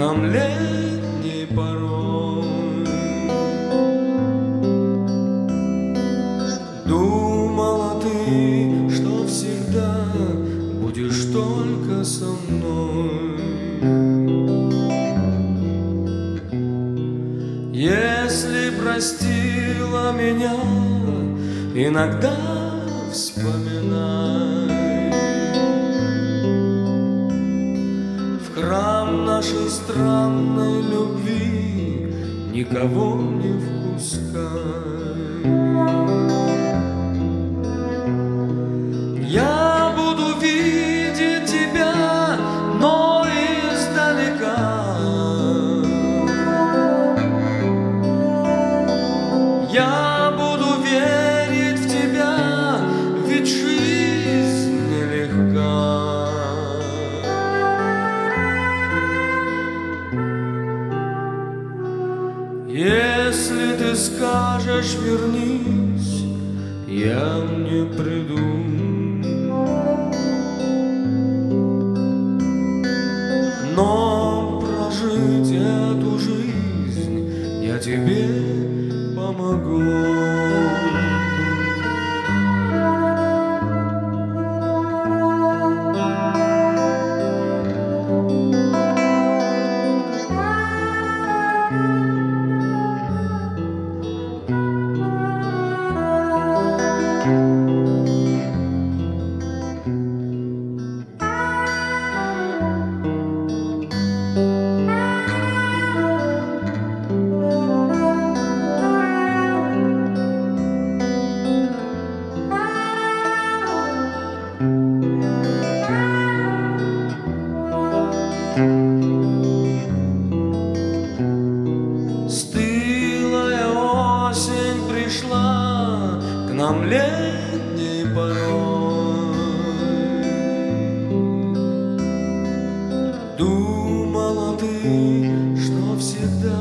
нам летней порой. Думала ты, что всегда будешь только со мной. Если простила меня, иногда вспоминай. В храм нашей странной любви никого не впускай. Я буду видеть тебя, но издалека. Я буду верить в тебя, ведь жизнь нелегка. Если ты скажешь вернись, я не приду. Но прожить эту жизнь я тебе помогу. Стылая осень пришла к нам летней порой. Думала ты, что всегда